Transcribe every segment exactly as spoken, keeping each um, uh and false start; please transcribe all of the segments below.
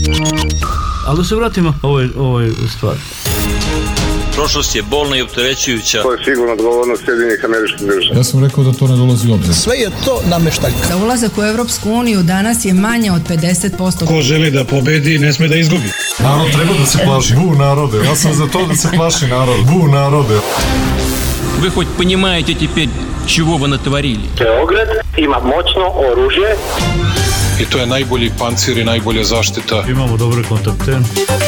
Ali da se vratimo ovoj, ovoj stvari. Prošlost je bolna i opterećujuća. To je sigurno odgovornost Sjedinjenih Američkih Država. Ja sam rekao da to ne dolazi u obzir. Sve je to nameštaljka. Za ulazak u Evropsku uniju danas je manje od pedeset posto. Ko želi da pobedi, ne sme da izgubi. Narod treba da se plaši. Bu narode. Ja sam za to da se plaši narod. Bu narode. Вы хоть понимаете теперь, чего вы натворили? Beograd ima moćno oružje. I to je najbolji pancir i najbolja zaštita. Imamo dobre kontakte.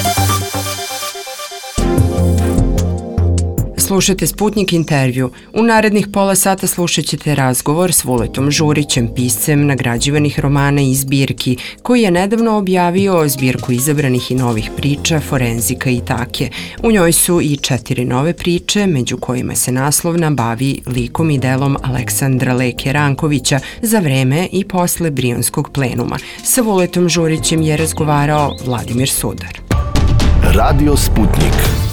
Slušajte Sputnik intervju. U narednih pola sata slušat ćete razgovor s Vuletom Žurićem, piscem nagrađivanih romana i zbirki, koji je nedavno objavio zbirku izabranih i novih priča Forenzika i Take. U njoj su i četiri nove priče, među kojima se naslovna bavi likom i delom Aleksandra Leke Rankovića za vreme i posle Brionskog plenuma. Sa Vuletom Žurićem je razgovarao Vladimir Sudar. Radio Sputnik.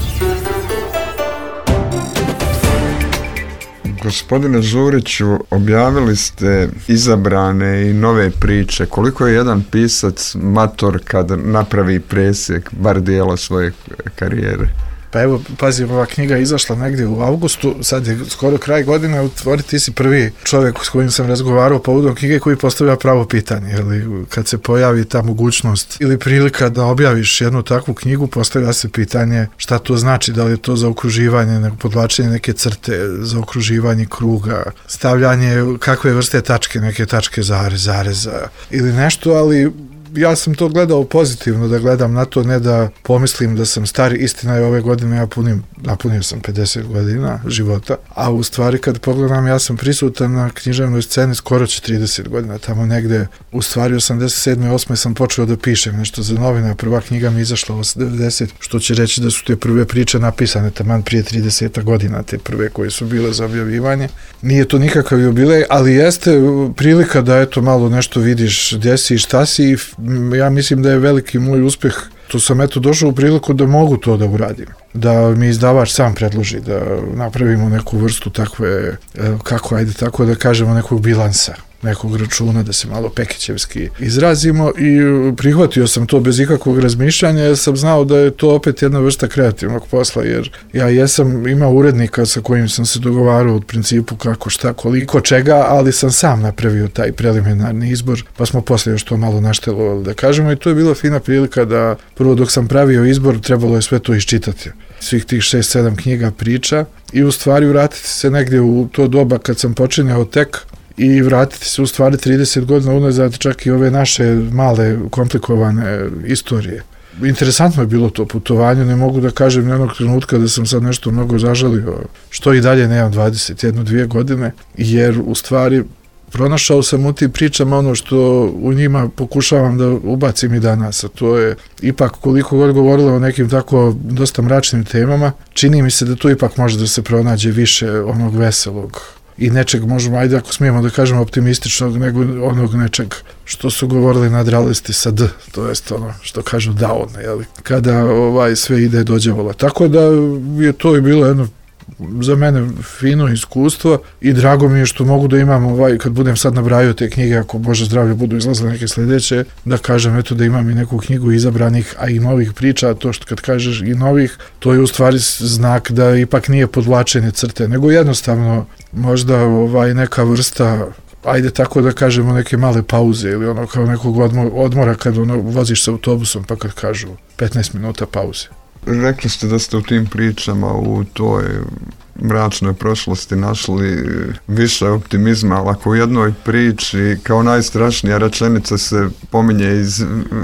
Gospodine Žuriću, objavili ste izabrane i nove priče. Koliko je jedan pisac mator kad napravi presjek, bar dijela svoje karijere? Pa evo, pazi, ova knjiga je izašla negdje u avgustu, sad je skoro kraj godine, utvori, ti si prvi čovjek s kojim sam razgovarao povodom knjige koji postavlja pravo pitanje, ili kad se pojavi ta mogućnost ili prilika da objaviš jednu takvu knjigu, postavlja se pitanje šta to znači, da li je to zaokruživanje, podvlačenje neke crte, zaokruživanje kruga, stavljanje kakve vrste tačke, neke tačke zarez, zareza ili nešto, ali ja sam to gledao pozitivno, da gledam na to, ne da pomislim da sam stari. Istina je, ove godine ja punim, napunio sam pedeset godina života, a u stvari kad pogledam, ja sam prisutan na književnoj sceni skoro će trideset godina, tamo negde, u stvari osamdeset sedme osme sam počeo da pišem nešto za novine, prva knjiga mi izašla devedeset, što će reći da su te prve priče napisane taman prije trideset godina, te prve koje su bile za objavljivanje. Nije to nikakav jubilej, ali jeste prilika da eto malo nešto vidiš gdje si i šta si, i ja mislim da je veliki moj uspjeh, to sam eto došao u priliku da mogu to da uradim, da mi izdavač sam predloži da napravimo neku vrstu takve, kako ajde tako da kažemo, nekog bilansa, nekog računa, da se malo pekićevski izrazimo, i prihvatio sam to bez ikakvog razmišljanja, jer sam znao da je to opet jedna vrsta kreativnog posla, jer ja jesam imao urednika sa kojim sam se dogovarao od principu kako, šta, koliko, čega, ali sam sam napravio taj preliminarni izbor, pa smo poslije još to malo naštelovali, da kažemo, i to je bila fina prilika da prvo dok sam pravio izbor trebalo je sve to iščitati, svih tih šest sedam knjiga priča, i u stvari vratiti se negdje u to doba kad sam počinjao tek i vratiti se u stvari trideset godina unazad, čak i ove naše male komplikovane istorije. Interesantno je bilo to putovanje, ne mogu da kažem jednog trenutka da sam sad nešto mnogo zažalio, što i dalje nemam dvadeset jednu dvije godine, jer u stvari pronašao sam u tim pričama ono što u njima pokušavam da ubacim i danas, a to je ipak, koliko god govorilo o nekim tako dosta mračnim temama, čini mi se da tu ipak može da se pronađe više onog veselog i nečeg, možemo, ajde ako smijemo da kažemo optimističnog, nego onog nečeg što su govorili nadralisti sa D, to jest ono što kažu down, jeli, kada ovaj sve ide do đavola. Tako da je to i bilo jedno za mene fino iskustvo i drago mi je što mogu da imam, ovaj, kad budem sad nabrajao te knjige, ako Bože zdravlje budu izlazile neke sljedeće, da kažem eto da imam i neku knjigu izabranih, a i novih priča. To što kad kažeš i novih, to je u stvari znak da ipak nije podvlačenje crte, nego jednostavno možda ovaj neka vrsta, ajde tako da kažemo, neke male pauze ili ono kao nekog odmora kad ono voziš se autobusom pa kad kažu petnaest minuta pauze. Rekli ste da ste u tim pričama u toj mračnoj prošlosti našli više optimizma, ali ako u jednoj priči kao najstrašnija rečenica se pominje iz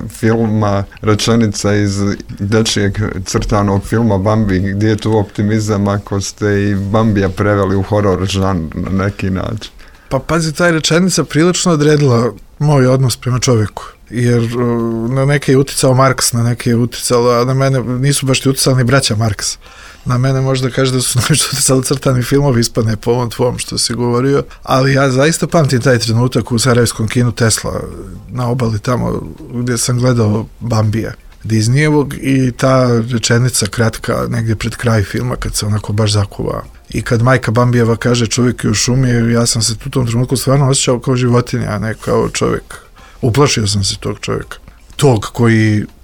filma, rečenica iz dečijeg crtanog filma Bambi, gdje je tu optimizam ako ste i Bambija preveli u horor žanr na neki način? Pa pazi, ta rečenica prilično odredila moj odnos prema čovjeku, jer na neke je uticao Marks, na neke je uticalo, a na mene nisu baš ti uticali ni braća Marks. Na mene možda kaže da su nešto uticali crtani filmovi, ispadne po ovom tvom što si govorio, ali ja zaista pamtim taj trenutak u sarajevskom kinu Tesla, na obali tamo gdje sam gledao Bambija Disneyevog, i ta rečenica kratka negdje pred kraj filma kad se onako baš zakuva. I kad majka Bambijeva kaže čovjek je u šumi, ja sam se u tom trenutku stvarno osjećao kao životinja, a ne kao čovjek. Uplašio sam se tog čovjeka. Tog koji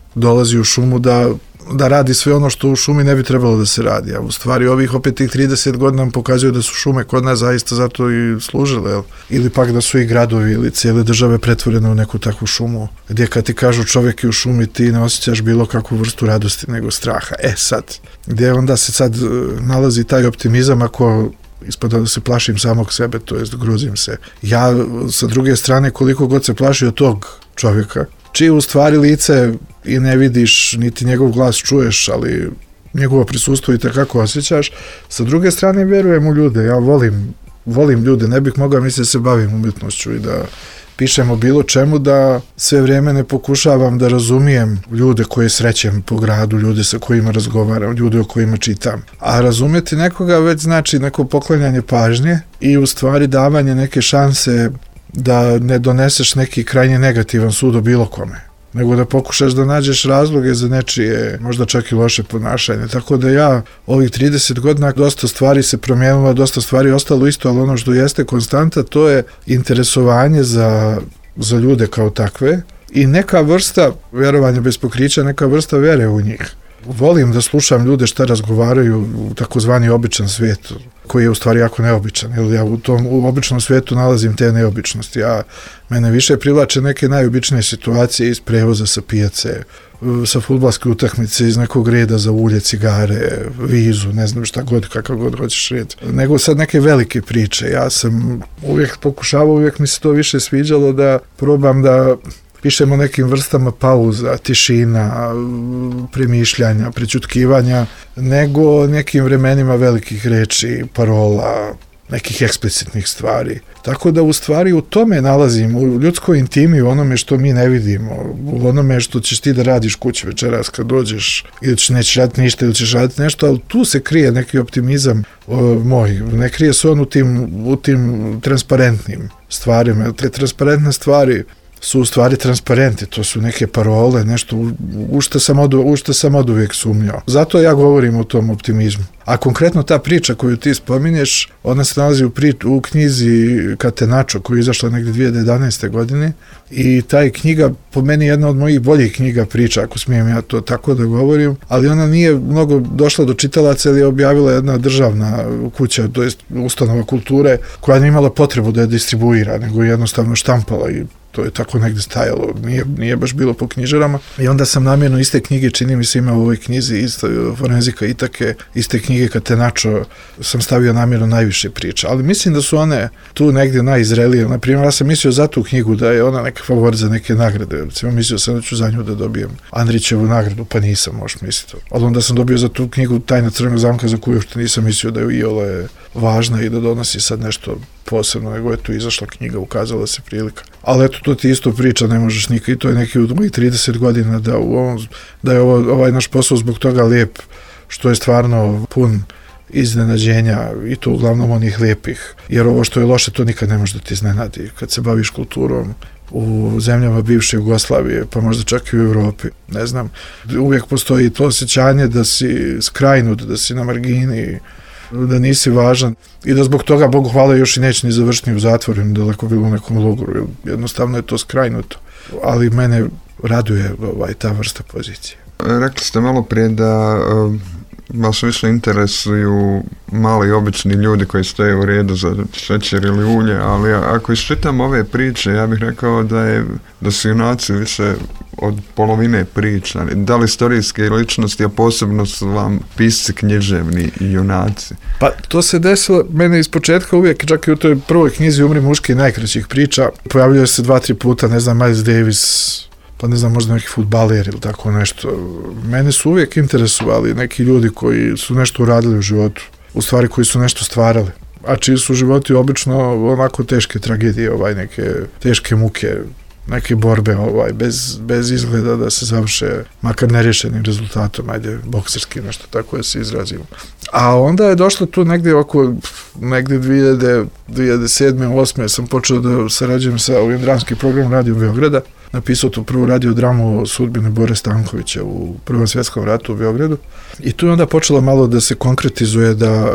dolazi u šumu da da radi sve ono što u šumi ne bi trebalo da se radi. A u stvari ovih opet tih trideset godina nam pokazuju da su šume kod nas zaista zato i služile. Jel? Ili pak da su i gradovi ili cijele države pretvorene u neku takvu šumu gdje kad ti kažu čovjek je u šumi ti ne osjećaš bilo kakvu vrstu radosti nego straha. E sad, gdje onda se sad nalazi taj optimizam ako ispada da se plašim samog sebe, to jest grozim se. Ja sa druge strane koliko god se plašio tog čovjeka, čiji u stvari lice i ne vidiš, niti njegov glas čuješ, ali njegovo prisustvo i takako osjećaš. Sa druge strane, vjerujem u ljude. Ja volim, volim ljude. Ne bih mogao misliti da se bavim umjetnošću i da pišem o bilo čemu, da sve vrijeme ne pokušavam da razumijem ljude koje srećem po gradu, ljude sa kojima razgovaram, ljude o kojima čitam. A razumjeti nekoga već znači neko poklanjanje pažnje i u stvari davanje neke šanse da ne doneseš neki krajnje negativan sud o bilo kome, nego da pokušaš da nađeš razloge za nečije, možda čak i loše ponašanje. Tako da ja ovih trideset godina dosta stvari se promijenilo, dosta stvari ostalo isto, ali ono što jeste konstanta, to je interesovanje za, za ljude kao takve i neka vrsta vjerovanja bez pokrića, neka vrsta vjere u njih. Volim da slušam ljude šta razgovaraju u takozvani običan svijet, koji je u stvari jako neobičan. Jer ja u tom u običnom svijetu nalazim te neobičnosti. Ja, mene više privlače neke najobičnije situacije iz prevoza sa pijace, sa fudbalske utakmice, iz nekog reda za ulje, cigare, vizu, ne znam šta god, kakav god hoćeš red. Nego sad neke velike priče. Ja sam uvijek pokušavao, uvijek mi se to više sviđalo da probam da pišemo nekim vrstama pauza, tišina, premišljanja, prećutkivanja, nego nekim vremenima velikih reči, parola, nekih eksplicitnih stvari. Tako da u stvari u tome nalazim, u ljudskoj intimi, u onome što mi ne vidimo, u onome što ćeš ti da radiš kući večeras kad dođeš, ili ćeš nećeš raditi ništa, ili ćeš raditi nešto, ali tu se krije neki optimizam o, moj. Ne krije se on u tim, u tim transparentnim stvarima. Te transparentne stvari su u stvari transparenti, to su neke parole, nešto u, u, što sam od, u što sam od uvijek sumnjao. Zato ja govorim o tom optimizmu. A konkretno ta priča koju ti spominješ, ona se nalazi u, pri, u knjizi Catenaccio, koja je izašla negdje dvije hiljade jedanaeste. godine i ta je knjiga po meni jedna od mojih boljih knjiga priča, ako smijem ja to tako da govorim, ali ona nije mnogo došla do čitalaca ili je objavila jedna državna kuća, to jest ustanova kulture, koja nije imala potrebu da je distribuira, nego je jednostavno štampala i to je tako negdje stajalo, nije, nije baš bilo po knjižarama. I onda sam namjerno iste knjige, čini mi se ima u ovoj knjizi isto, Forenzika Itake, iste knjige Catenaccio, sam stavio namjerno najviše priča. Ali mislim da su one tu negdje najizrelije. Naprimjer, ja sam mislio za tu knjigu da je ona neka favorit za neke nagrade. Recimo, mislio sam da ću za nju da dobijem Andrićevu nagradu, pa nisam, možeš misliti. Ali onda sam dobio za tu knjigu Tajna crvenog zamka, za koju što nisam mislio da je iole je važna i da donosi sad nešto posebno, nego je tu izašla knjiga, ukazala se prilika. Ali eto, to ti isto priča, ne možeš nikad, i to je neki od mojih trideset godina da, u ovom, da je ovo, ovaj naš posao zbog toga lijep, što je stvarno pun iznenađenja i to uglavnom onih lijepih. Jer ovo što je loše, to nikad ne može da ti iznenadi. Kad se baviš kulturom u zemljama bivše Jugoslavije, pa možda čak i u Europi, ne znam, uvijek postoji to osjećanje da si skrajnut, da si na margini, da nisi važan i da zbog toga, Bogu hvala, još i neće ni završiti u zatvoru, daleko bilo u nekom logoru. Jednostavno je to skrajnuto. Ali mene raduje ovaj, ta vrsta pozicije. Rekli ste malo prije da uh, vas više interesuju mali obični ljudi koji stoje u redu za šećer ili ulje, ali ako iščitam ove priče, ja bih rekao da, je, da su junaci više od polovine priča. Da li istorijske ličnosti, a posebno su vam pisci književni i junaci? Pa to se desilo, mene iz početka uvijek, čak i u toj prvoj knjizi Umri muški najkraćih priča, pojavljaju se dva, tri puta, ne znam, Miles Davis, pa ne znam, možda neki fudbaler ili tako nešto. Mene su uvijek interesovali neki ljudi koji su nešto uradili u životu, u stvari koji su nešto stvarali, a čiji su životi obično onako teške tragedije, ovaj, neke teške muke, neke borbe ovaj, bez, bez izgleda da se završe makar nerješenim rezultatom, ajde, bokserski, nešto tako da se izrazimo. A onda je došlo tu negdje oko, negdje dvije hiljade sedme, osme sam počeo da sarađujem sa ovim dramskim programom Radio Beograda, napisao tu prvu radiodramu o sudbini Bore Stankovića u Prvom svjetskom ratu u Beogradu. I tu je onda počelo malo da se konkretizuje da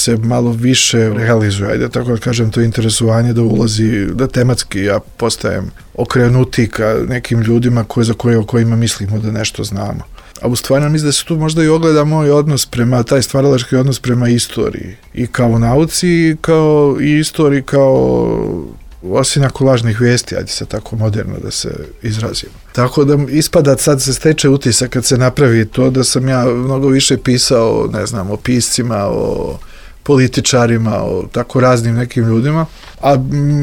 se malo više realizuje, ajde tako da kažem, to interesovanje da ulazi, da tematski ja postajem okrenuti ka nekim ljudima koje, za koje, o kojima mislimo da nešto znamo. A u stvari mislim da se tu možda i ogleda moj odnos prema, taj stvaralački odnos prema istoriji. I kao nauci, i kao i istoriji, kao osinaku lažnih vijesti, ajde se tako moderno da se izrazimo. Tako da ispada, sad se steče utisak kad se napravi to da sam ja mnogo više pisao, ne znam, o piscima, o političarima, o tako raznim nekim ljudima, a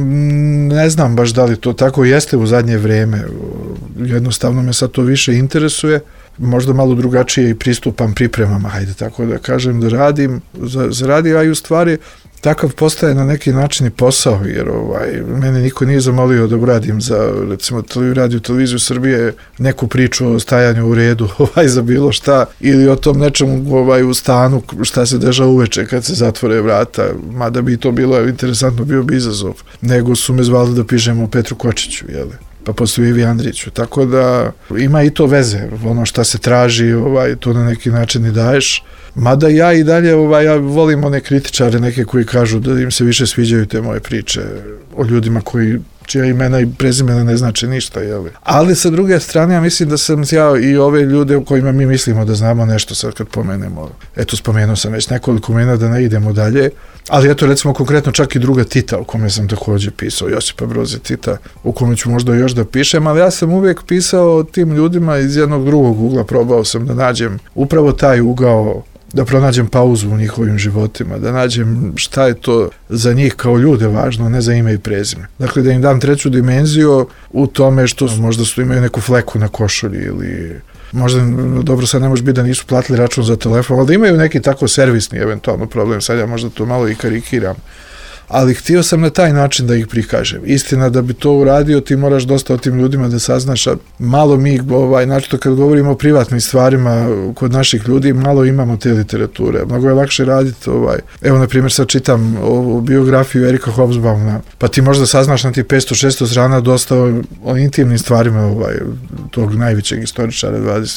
ne znam baš da li to tako jeste u zadnje vrijeme. Jednostavno me sad to više interesuje, možda malo drugačije i pristupam pripremama, hajde tako da kažem, da radim, za, za radi, a i u stvari takav postaje na neki način i posao, jer ovaj, mene niko nije zamolio da uradim za, recimo, radio televiziju Srbije neku priču o stajanju u redu ovaj, za bilo šta, ili o tom nečemu ovaj, u stanu, šta se dešava uveče kad se zatvore vrata, mada bi to bilo interesantno, bio bi izazov, nego su me zvali da pišem o Petru Kočiću, jele, pa postoji Ivi Andriću, tako da ima i to veze, ono šta se traži, ovaj, to na neki način i daješ. Mada ja i dalje, ovaj, ja volim one kritičare neke koji kažu da im se više sviđaju te moje priče o ljudima koji, čija imena i prezimena ne znači ništa, jel? Ali sa druge strane, ja mislim da sam ja i ove ljude u kojima mi mislimo da znamo nešto, sad kad pomenemo, eto spomenuo sam već nekoliko imena da ne idemo dalje, ali eto recimo konkretno čak i druga Tita u kome sam također pisao, Josipa Broze Tita, u kome ću možda još da pišem, ali ja sam uvijek pisao o tim ljudima iz jednog drugog ugla, probao sam da nađem upravo taj ugao, da pronađem pauzu u njihovim životima, da nađem šta je to za njih kao ljude važno, ne za ime i prezime. Dakle, da im dam treću dimenziju u tome što možda su imaju neku fleku na košulji ili možda, dobro, sad ne može biti da nisu platili račun za telefon, ali da imaju neki tako servisni eventualno problem, sad ja možda to malo i karikiram. Ali htio sam na taj način da ih prikažem. Istina, da bi to uradio, ti moraš dosta o tim ljudima da saznaš, a malo mi, ovaj, znači kad govorimo o privatnim stvarima kod naših ljudi, malo imamo te literature. Mnogo je lakše raditi, ovaj. Evo, na primjer, sad čitam o, o biografiju Erika Hobsbauma, pa ti možda saznaš na ti petsto šesto strana dosta o, o intimnim stvarima ovaj, tog najvećeg istoričara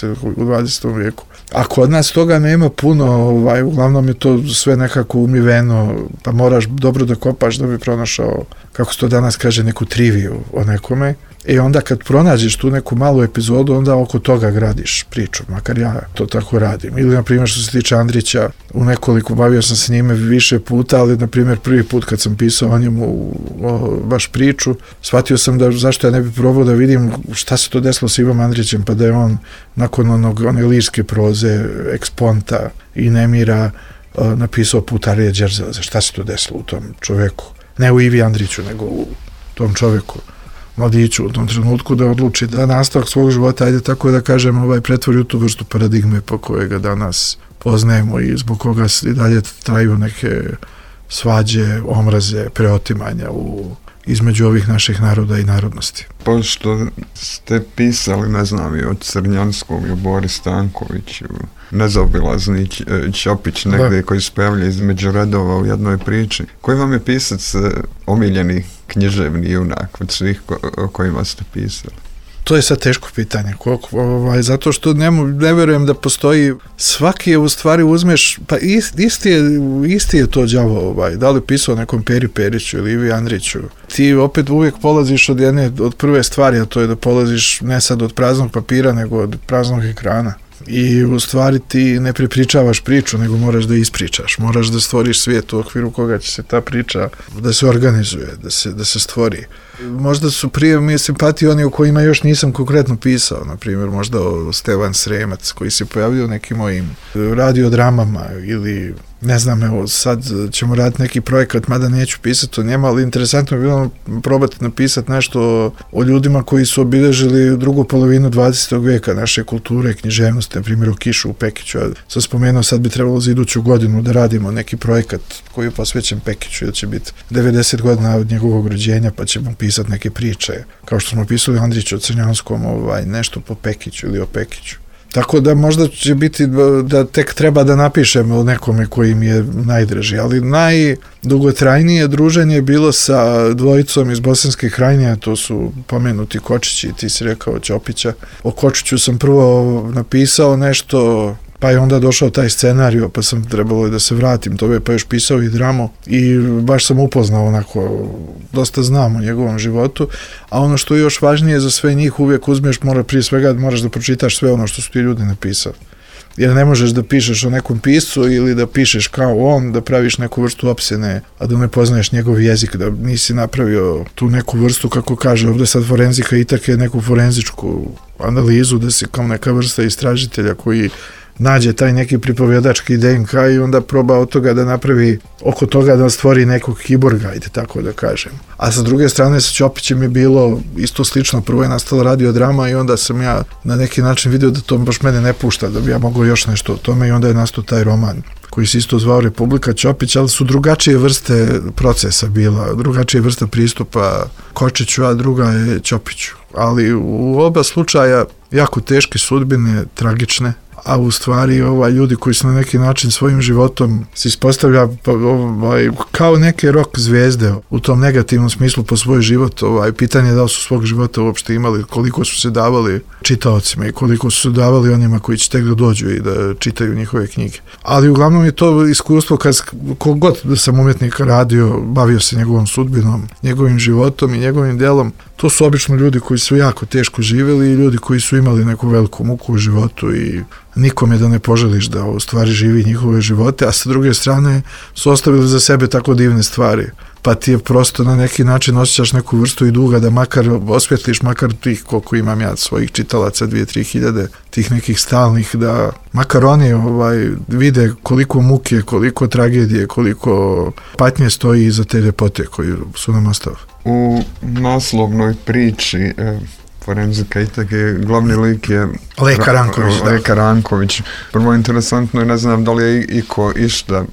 u dvadesetom vijeku. A kod nas toga nema puno, ovaj, uglavnom je to sve nekako umiveno, pa moraš dobro da kopaš da bi pronašao, kako se to danas kaže, neku triviju o nekome. I onda kad pronađeš tu neku malu epizodu, onda oko toga gradiš priču, makar ja to tako radim. Ili, na primjer, što se tiče Andrića, u nekoliko, bavio sam se njime više puta, ali, na primjer, prvi put kad sam pisao o njemu o, baš priču, shvatio sam da zašto ja ne bi probao da vidim šta se to desilo s Ivom Andrićem, pa da je on nakon onog, one lirske proze, Eksponta i Nemira, o, napisao Putarije Đerzele, šta se to desilo u tom čoveku. Ne u Ivi Andriću, nego u tom čoveku, mladiću u tom trenutku, da odluči da nastavak svog života, ajde tako da kažem, ovaj, pretvori u tu vrstu paradigme po kojega danas poznajemo i zbog koga i dalje traju neke svađe, omraze, preotimanja u, između ovih naših naroda i narodnosti. Pošto ste pisali, ne znam, i od Crnjanskog, i Boris Stanković, nezaobilazni Ćopić negdje koji se pojavlja između redova u jednoj priči. Koji vam je pisac omiljeni književni junak od svih ko, o kojima ste pisali? To je sad teško pitanje, koliko, ovaj, zato što ne, ne verujem da postoji, svaki je u stvari uzmeš, pa ist, isti, je, isti je to đavo, ovaj, da li pisao nekom Peri Periću ili Ivi Andriću, ti opet uvijek polaziš od jedne, od prve stvari, a to je da polaziš ne sad od praznog papira, nego od praznog ekrana. I u stvari ti ne prepričavaš priču, nego moraš da ispričaš, moraš da stvoriš svijet u okviru koga će se ta priča da se organizuje, da se, da se stvori. Možda su prije mi simpatiji oni o kojima još nisam konkretno pisao, na primjer možda o Stevan Sremac koji se pojavio u nekim mojim radiodramama ili ne znam, evo sad ćemo raditi neki projekat, mada neću pisati o njema, ali interesantno je bilo probati napisati nešto o, o ljudima koji su obilježili drugu polovinu dvadesetog vijeka naše kulture, književnosti, na primjer o Kišu u Pekiću. Ja sam spomenuo, sad bi trebalo za iduću godinu da radimo neki projekat koji je posvećen Pekiću, jer će biti devedeset godina od njegovog rođenja, pa ćemo pisati neke priče, kao što smo pisali Andriću o Crnjanskom, ovaj, nešto po Pekiću ili o Pekiću. Tako da možda će biti da tek treba da napišemo o nekome koji mi je najdraži, ali najdugotrajnije druženje je bilo sa dvojicom iz Bosanske Krajine, to su pomenuti Kočići, ti si rekao Ćopića. O Kočiću sam prvo napisao nešto pa je onda došao taj scenariju, pa sam trebalo da se vratim, to je pa još pisao i dramu i baš sam upoznao onako, dosta znam o njegovom životu, a ono što je još važnije za sve njih, uvijek uzmeš, mora prije svega moraš da pročitaš sve ono što su ti ljudi napisali. Jer ne možeš da pišeš o nekom piscu ili da pišeš kao on, da praviš neku vrstu opsene, a da ne poznaješ njegov jezik, da nisi napravio tu neku vrstu, kako kaže ovdje sad forenzika Itake, neku forenzičku analizu, da si kao neka vrsta istražitelja koji nađe taj neki pripovjedački D N K i onda proba od toga da napravi oko toga da stvori nekog kiborga, ajde tako da kažem. A sa druge strane sa Ćopićem je bilo isto slično, prvo je nastala radiodrama i onda sam ja na neki način vidio da to baš mene ne pušta, da bi ja mogao još nešto o tome i onda je nastao taj roman koji se isto zvao Republika Ćopić, ali su drugačije vrste procesa bila, drugačije vrsta pristupa Kočiću, a druga je Ćopiću. Ali u oba slučaja jako teške sudbine, tragične, a u stvari ovaj, ljudi koji su na neki način svojim životom se ispostavlja ovaj, kao neke rock zvijezde u tom negativnom smislu po svoj život. Ovaj, pitanje je da li su svog života uopšte imali, koliko su se davali čitaocima i koliko su se davali onima koji će tek da dođu i da čitaju njihove knjige. Ali uglavnom je to iskustvo kad kogod da sam umjetnika radio, bavio se njegovom sudbinom, njegovim životom i njegovim delom, to su obično ljudi koji su jako teško živjeli i ljudi koji su imali neku veliku muku u životu i nikome da ne poželiš da u stvari živi njihove živote, a sa druge strane su ostavili za sebe tako divne stvari. Pa ti je prosto na neki način osjećaš neku vrstu i duga da makar osvjetliš, makar tih koliko imam ja svojih čitalaca, dvije, tri hiljade, tih nekih stalnih, da makar oni ovaj, vide koliko muke, koliko tragedije, koliko patnje stoji iza te ljepote koju su nam ostavili. U naslovnoj priči e, forenzika Itake, glavni lik je Leka Ranković. Ra- Leka Ranković. Prvo interesantno je, ne znam da li je iko išta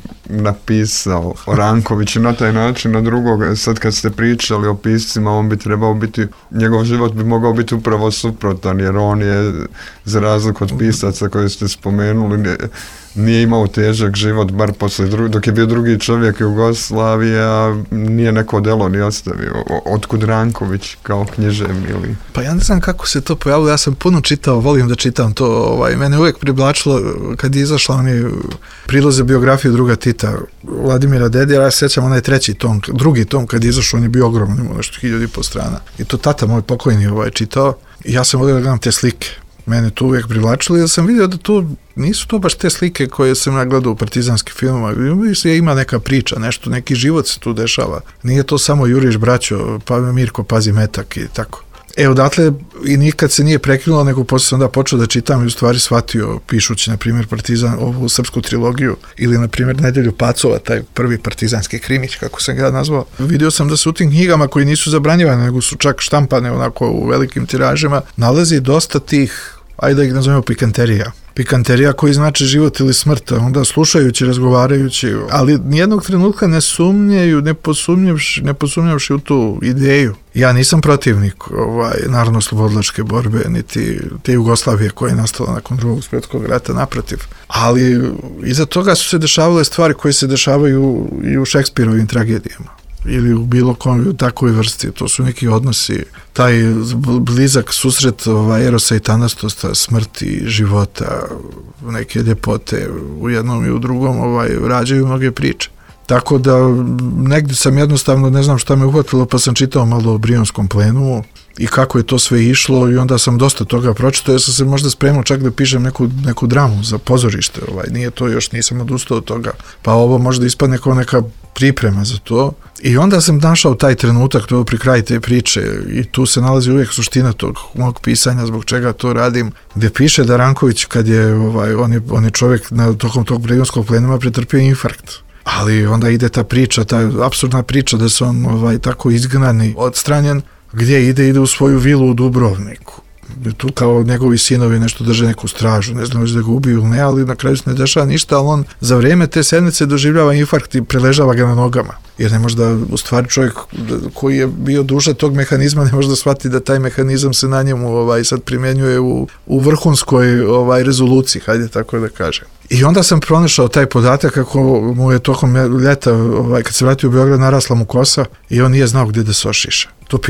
napisao o Rankoviću na taj način, na drugog, sad kad ste pričali o piscima, on bi trebao biti, njegov život bi mogao biti upravo suprotan, jer on je, za razliku od pisaca koje ste spomenuli, ne, nije imao težak život, bar posle dru- dok je bio drugi čovjek Jugoslavije, a nije neko delo ni ostavio. O, otkud Ranković kao književni ili... Pa ja ne znam kako se to pojavilo, ja sam puno čitao, volim da čitam to, ovaj, mene uvijek privlačilo kad je izašla oni priloze biografiju druga Tita, Vladimira Dedijera, ja se sjećam onaj treći tom, drugi tom kad je izašao, on je bio ogroman, imao nešto hiljadu i po strana. I to tata moj pokojni ovaj čitao i ja sam volio da gledam te slike. Mene to uvijek privlačilo i da sam vidio da to nisu to baš te slike koje sam ja gledao u partizanskim filmama. Ima neka priča, nešto, neki život se tu dešava. Nije to samo Juriš braćo, pa Mirko pazi metak i tako. E, odatle i nikad se nije prekinulo, nego poslije sam onda počeo da čitam i u stvari shvatio, pišući, na primjer, Partizan, ovu srpsku trilogiju, ili, na primjer, Nedelju Pacova, taj prvi partizanski krimić, kako sam ga nazvao. Vidio sam da se u tim knjigama, koji nisu zabranjivane, nego su čak štampane onako u velikim tiražima, nalazi dosta tih, ajde da ih nazovemo pikanterija. Pikanterija koji znači život ili smrt, onda slušajući, razgovarajući, ali nijednog trenutka ne sumnjaju, ne posumnjavši, ne posumnjavši u tu ideju. Ja nisam protivnik ovaj, narodno-slobodilačke borbe, niti te Jugoslavije koja je nastala nakon drugog svjetskog rata, naprotiv. Ali iza toga su se dešavale stvari koje se dešavaju i u Šekspirovim tragedijama ili u bilo kom u takvoj vrsti. To su neki odnosi, taj blizak susret ovaj, Erosa i Tanastosta, smrti, života, neke ljepote u jednom i u drugom ovaj, rađaju mnoge priče. Tako da negdje sam jednostavno, ne znam šta me uhvatilo, pa sam čitao malo o Brionskom plenumu i kako je to sve išlo i onda sam dosta toga pročitao, ja sam se možda spremao čak da pišem neku, neku dramu za pozorište, ovaj, nije to još, nisam odustao od toga, pa ovo možda ispadne kao neka priprema za to. I onda sam našao taj trenutak, to pri kraju te priče i tu se nalazi uvijek suština tog mog pisanja, zbog čega to radim, gdje piše da Ranković, kad je, ovaj, on je, on je čovjek na tokom tog Brionskog plenuma pretrpio infarkt. Ali onda ide ta priča, ta apsurdna priča da se on ovaj, tako izgnan i odstranjen, gdje ide, ide u svoju vilu u Dubrovniku. Tu kao njegovi sinovi nešto drže neku stražu, ne znam da ga ubiju ili ne, ali na kraju se ne dešava ništa, ali on za vrijeme te sedmice doživljava infarkt i preležava ga na nogama. Jer ne može da, u stvari čovjek koji je bio duša tog mehanizma, ne može da shvati da taj mehanizam se na njemu ovaj, sad primjenjuje u, u vrhunskoj ovaj, rezoluciji, hajde tako da kažem. I onda sam pronašao taj podatak kako mu je tokom ljeta, ovaj, kad se vratio u Beograd, narasla mu kosa i on nije znao gdje da se ošiša. To piše.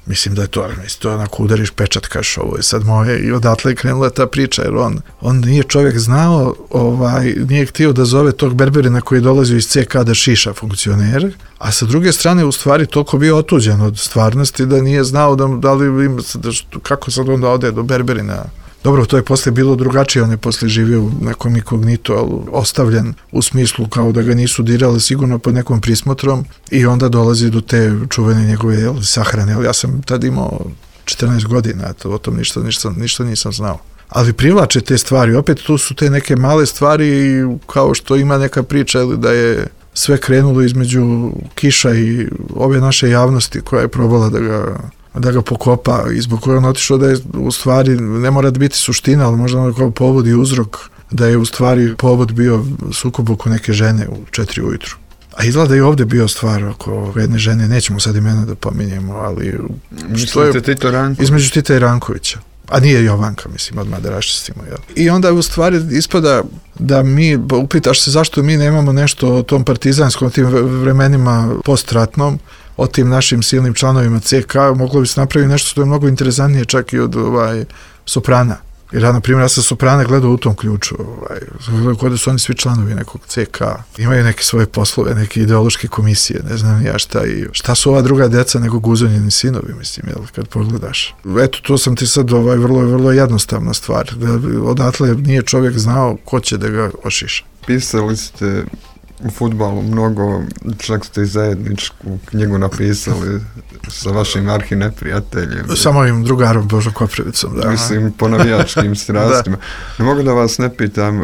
Mislim da je to, mislim, to onako udariš pečat, kažeš ovo je sad moje i odatle je krenula ta priča, jer on, on nije čovjek znao, ovaj, nije htio da zove tog Berberina koji dolazi iz C K da šiša funkcionere, a sa druge strane u stvari toliko bio otuđen od stvarnosti da nije znao da, da li ima, da, kako sad onda ode do Berberina. Dobro, to je posle bilo drugačije, on je posle živio u nekom inkognito, ali ostavljen u smislu kao da ga nisu dirali sigurno pod nekom prismotrom i onda dolazi do te čuvene njegove jel, sahrane, ali ja sam tad imao četrnaest godina, to, o tom ništa, ništa, ništa nisam znao. Ali privlače te stvari, opet tu su te neke male stvari kao što ima neka priča ili da je sve krenulo između Kiša i ove naše javnosti koja je probala da ga da ga pokopa i zbog koje on otišao da je u stvari, ne mora da biti suština, ali možda ono kao povod i uzrok, da je u stvari povod bio sukob oko neke žene u četiri ujutru. A izgleda i ovdje bio stvar oko jedne žene, nećemo sad imena da pominjemo, ali što je Tito Ranković? Između Tita i Rankovića. A nije Jovanka, mislim, odmah da raščistimo. Jel? I onda u stvari ispada da mi, upitaš se zašto mi nemamo nešto o tom partizanskom, tim vremenima postratnom, o tim našim silnim članovima C K, moglo bi se napraviti nešto što je mnogo interesantnije čak i od ovaj, Soprana. Jer ja, na primjer, ja sam Soprana gledao u tom ključu, ovaj, kod su oni svi članovi nekog C K, imaju neke svoje poslove, neke ideološke komisije, ne znam ja šta i šta su ova druga deca nego Guzonjeni sinovi, mislim, jel, kad pogledaš. Eto, to sam ti sad, ovaj, vrlo, vrlo jednostavna stvar, da odatle nije čovjek znao ko će da ga ošiša. Pisali ste u fudbalu mnogo, čak ste i zajedničku knjigu napisali sa vašim arhineprijateljem. Sa mojim drugarom Božom Koprivicom, da. Mislim, po navijačkim strastima. Ne mogu da vas ne pitam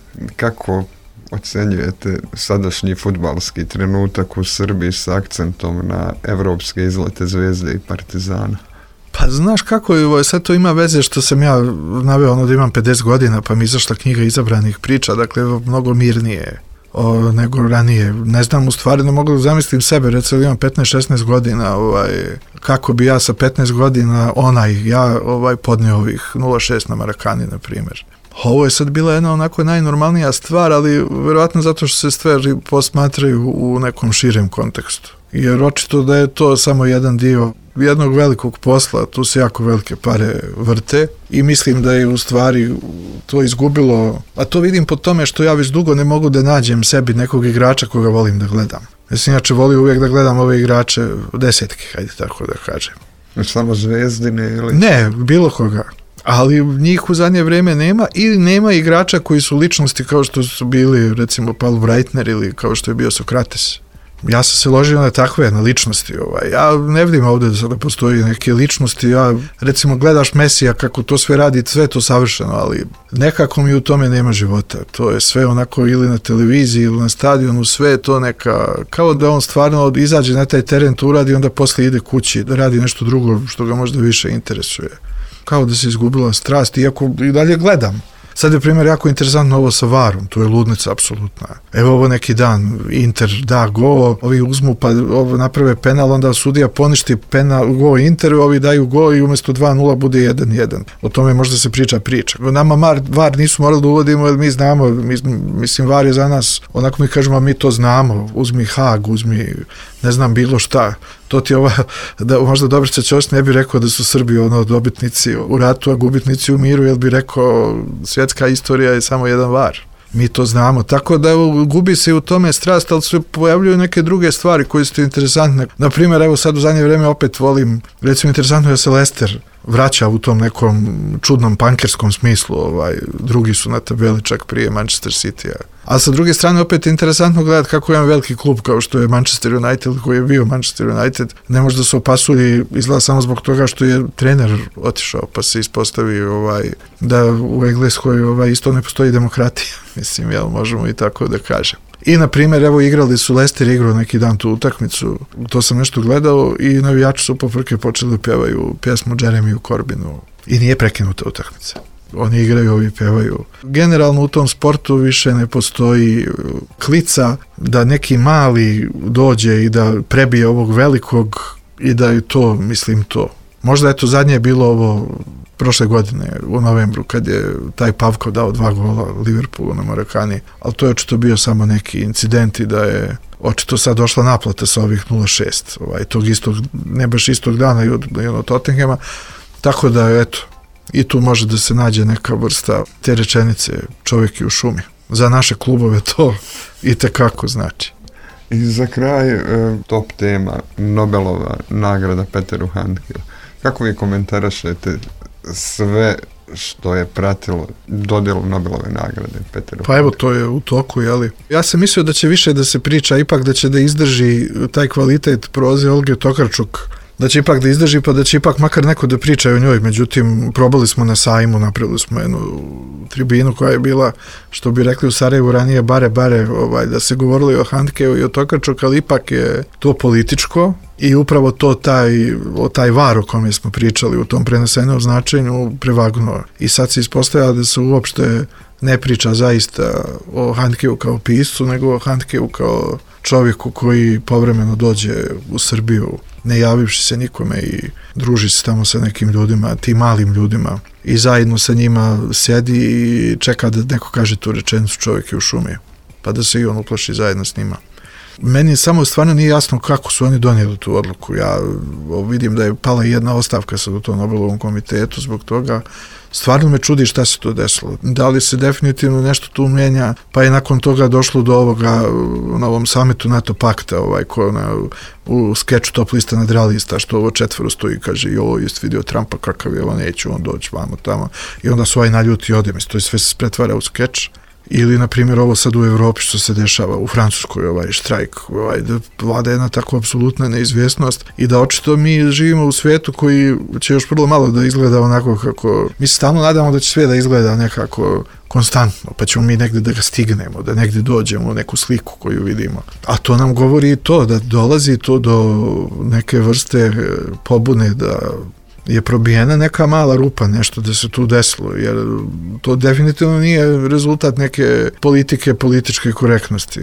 kako ocenjujete sadašnji fudbalski trenutak u Srbiji s akcentom na evropske izlete Zvezde i Partizana? Pa znaš kako je, sad to ima veze što sam ja naveo ono da imam pedeset godina pa mi izašla knjiga izabranih priča, dakle mnogo mirnije O, nego ranije. Ne znam, u stvari ne mogu da zamislim sebe, recimo imam petnaest šesnaest godina, ovaj, kako bi ja sa petnaest godina onaj, ja ovaj, podneo ovih nula šest na Marakani, na primjer. Ovo je sad bila jedna onako najnormalnija stvar, ali verovatno zato što se stvari posmatraju u nekom širem kontekstu. Jer očito da je to samo jedan dio jednog velikog posla, tu se jako velike pare vrte i mislim da je u stvari to izgubilo, a to vidim po tome što ja već dugo ne mogu da nađem sebi nekog igrača koga volim da gledam. Ja sam inače volio uvijek da gledam ove igrače desetke, hajde tako da kažem. Samo Zvezdine ili? Ne, bilo koga. Ali njih u zadnje vrijeme nema ili nema igrača koji su ličnosti kao što su bili recimo Paul Breitner ili kao što je bio Sokrates. Ja sam se ložio na takve, na ličnosti. Ovaj. Ja ne vidim ovdje da sada postoji neke ličnosti. Ja, recimo, gledaš Mesija kako to sve radi, sve to savršeno, ali nekako mi u tome nema života. To je sve onako ili na televiziji ili na stadionu, sve je to neka, kao da on stvarno izađe na taj teren, to uradi, onda posle ide kući da radi nešto drugo što ga možda više interesuje. Kao da se izgubila strast, iako i dalje gledam. Sad je primjer jako interesantno ovo sa varom, tu je ludnica apsolutna. Evo ovo neki dan, Inter da go, ovi uzmu pa ovo naprave penal, onda sudija poništi penal, go Inter, ovi daju go i umjesto dva nula bude jedan jedan. O tome možda se priča priča. Nama mar, var nisu morali da uvodimo, jer mi znamo, mi, mislim var je za nas, onako mi kažemo, mi to znamo, uzmi Hag, uzmi, ne znam, bilo šta. To ti ova, da možda Dobrica Ćosić ne bi rekao da su Srbi ono dobitnici u ratu, a gubitnici u miru, jer bi rekao svjetska istorija je samo jedan var. Mi to znamo. Tako da gubi se u tome strast, ali se pojavljuju neke druge stvari koje su interesantne. Naprimjer, evo sad u zadnje vrijeme opet volim, recimo interesantno je da se Leicester vraća u tom nekom čudnom pankerskom smislu, ovaj, drugi su na tabeli čak prije Manchester City-a. A sa druge strane opet je interesantno gledati kako jedan veliki klub kao što je Manchester United, koji je bio Manchester United, ne može da se opasuje izgleda samo zbog toga što je trener otišao, pa se ispostavi ovaj, da u Engleskoj ovaj, isto ne postoji demokratija, mislim, jel, možemo i tako da kažem. I, na primjer, evo, igrali su Leicester igrao neki dan tu utakmicu, to sam nešto gledao i navijači su poprke počeli da pjevaju pjesmu Jeremiju Corbinu i nije prekinuta utakmica. Oni igraju, ovi pjevaju. Generalno u tom sportu više ne postoji klica da neki mali dođe i da prebije ovog velikog i da je to, mislim, to. Možda je to zadnje bilo ovo prošle godine u novembru kad je taj Pavko dao dva gola Liverpoolu na Marakani, ali to je očito bio samo neki incident i da je očito sad došla naplata sa ovih nula šest, ovaj, tog istog, ne baš istog dana i od, i od Tottenhama, tako da, eto, i tu može da se nađe neka vrsta te rečenice čovjek je u šumi. Za naše klubove to i tekako znači. I za kraj, top tema, Nobelova nagrada Peteru Handkeu. Kako vi komentarašete sve što je pratilo dodjelu Nobelove nagrade Peteru? Pa evo, to je u toku, jeli? Ja sam mislio da će više da se priča, ipak da će da izdrži taj kvalitet proze Olge Tokarčuk, da će ipak da izdrži, pa da će ipak makar neko da priča o njoj. Međutim, probali smo na sajmu, napravili smo jednu tribinu koja je bila, što bi rekli u Sarajevu ranije, bare, bare, ovaj, da se govorili o Handkeu i o Tokarčuk, ali ipak je to političko i upravo to taj, o taj var o kome smo pričali u tom prenesenom značenju prevagnuo. I sad se ispostavlja da se uopšte ne priča zaista o Handkeu kao piscu, nego o Handkeu kao čovjeku koji povremeno dođe u Srbiju, ne javivši se nikome i druži se tamo sa nekim ljudima, tim malim ljudima, i zajedno sa njima sjedi i čeka da neko kaže tu rečenicu čovjek je u šumi, pa da se i on uplaši zajedno s njima. Meni samo stvarno nije jasno kako su oni donijeli tu odluku. Ja vidim da je pala jedna ostavka sad u tom Nobelovom komitetu zbog toga. Stvarno me čudi šta se to desilo. Da li se definitivno nešto tu mijenja, pa je nakon toga došlo do ovoga na ovom samitu NATO pakta, ovaj, ko na, u skeču top lista nadrealista, što ovo četvoro stoji i kaže, jo, jest vidio Trumpa kakav je, on neće, on doći vamo tamo. I onda su ovaj naljuti ode, to je sve se pretvara u skeč. Ili, na primjer, ovo sad u Evropi što se dešava, u Francuskoj, ovaj štrajk, ovaj, da vlada jedna tako apsolutna neizvjesnost i da očito mi živimo u svijetu koji će još vrlo malo da izgleda onako kako, mi se stalno nadamo da će sve da izgleda nekako konstantno, pa ćemo mi negdje da ga stignemo, da negdje dođemo u neku sliku koju vidimo. A to nam govori i to, da dolazi to do neke vrste pobune, da je probijena neka mala rupa, nešto da se tu desilo, jer to definitivno nije rezultat neke politike, političke korektnosti,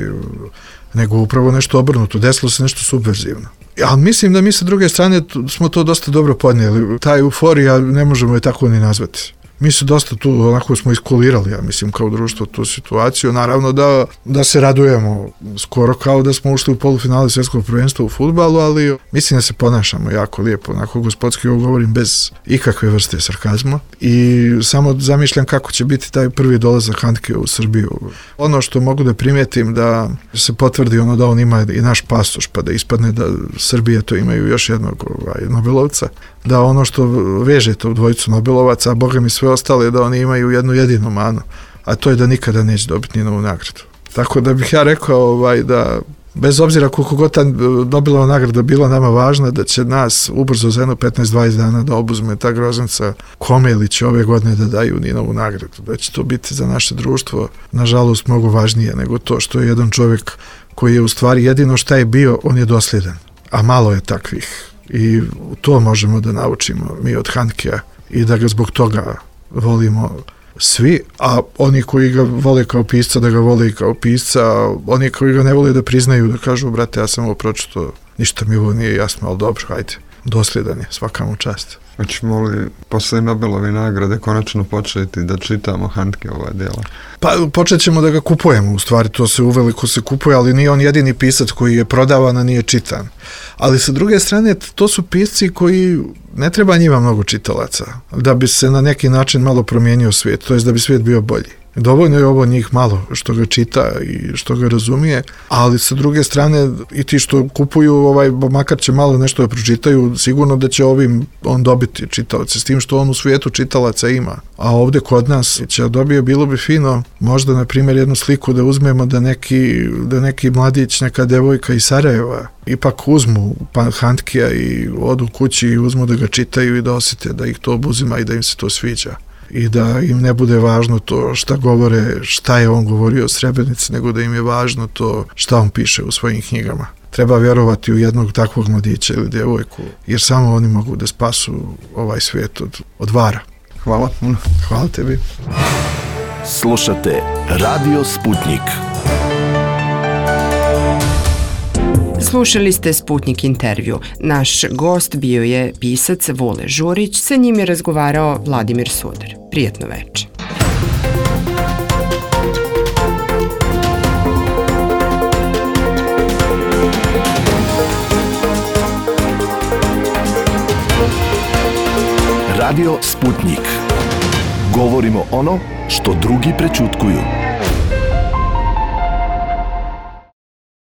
nego upravo nešto obrnuto, desilo se nešto subverzivno. Ali mislim da mi sa druge strane smo to dosta dobro podnijeli. Ta euforija ne možemo je tako ni nazvati. Mi se dosta tu onako smo iskulirali, ja mislim, kao društvo tu situaciju. Naravno da, da se radujemo skoro kao da smo ušli u polufinale svjetskog prvenstva u fudbalu, ali mislim da se ponašamo jako lijepo, onako gospodski ovo govorim bez ikakve vrste sarkazma i samo zamišljam kako će biti taj prvi dolazak Handkea u Srbiju. Ono što mogu da primijetim da se potvrdi ono da on ima i naš pasoš, pa da ispadne da Srbije to imaju još jednog ovaj, Nobelovca, da ono što veže to dvojicu Nobelovaca, a Boga mi sve ostale, da oni imaju jednu jedinu manu, a to je da nikada neće dobiti ni novu nagradu. Tako da bih ja rekao ovaj, da bez obzira koliko god ta Nobelova nagrada bila nama važna, da će nas ubrzo za jedno petnaest dvadeset dana da obuzme ta groznica kome ili će ove godine da daju ni novu nagradu. Da će to biti za naše društvo, nažalost, mnogo važnije nego to što je jedan čovjek koji je u stvari jedino šta je bio, on je dosljedan, a malo je takvih. I to možemo da naučimo mi od Handkea i da ga zbog toga volimo svi, a oni koji ga vole kao pisca, da ga vole i kao pisca, a oni koji ga ne vole da priznaju, da kažu, brate, ja sam ovo pročito, ništa mi ovo nije jasno, ali dobro, hajde, dosljedan je, svaka mu čast. Hoćemo li posle Nobelove nagrade konačno početi da čitamo Handkeova djela? Pa počet ćemo da ga kupujemo, u stvari to se uveliko se kupuje, ali nije on jedini pisac koji je prodavan, a nije čitan. Ali sa druge strane, to su pisci koji ne treba njima mnogo čitalaca, da bi se na neki način malo promijenio svijet, to jest da bi svijet bio bolji. Dovoljno je ovo njih malo što ga čita i što ga razumije, ali sa druge strane i ti što kupuju, ovaj, makar će malo nešto da pročitaju, sigurno da će ovim on dobiti čitalaca, s tim što on u svijetu čitalaca ima. A ovdje kod nas će dobije, bilo bi fino, možda na primjer jednu sliku da uzmemo da neki, da neki mladić, neka devojka iz Sarajeva ipak uzmu Handkea i odu kući i uzmu da ga čitaju i da osjete da ih to obuzima i da im se to sviđa. I da im ne bude važno to šta govore, šta je on govorio o Srebrenici, nego da im je važno to šta on piše u svojim knjigama. Treba vjerovati u jednog takvog mladića ili djevojku, jer samo oni mogu da spasu ovaj svijet od, od vara. Hvala puno. Hvala tebi. Slušate Radio Sputnik. Slušali ste Sputnik intervju. Naš gost bio je pisac Vole Žurić, sa njim je razgovarao Vladimir Sudar. Prijetno večer. Radio Sputnik. Govorimo ono što drugi prećutkuju.